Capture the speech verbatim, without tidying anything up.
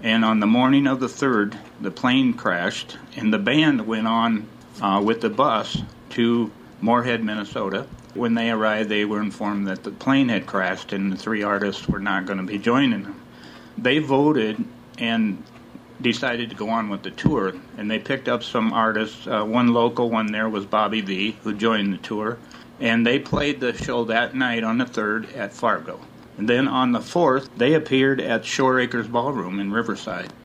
And on the morning of the third, the plane crashed, and the band went on uh, with the bus to Moorhead, Minnesota. When they arrived, they were informed that the plane had crashed and the three artists were not going to be joining them. They voted and decided to go on with the tour, and they picked up some artists. Uh, one local one there was Bobby Vee, who joined the tour, and they played the show that night on the third at Fargo. And then on the fourth, they appeared at Shore Acres Ballroom in Riverside.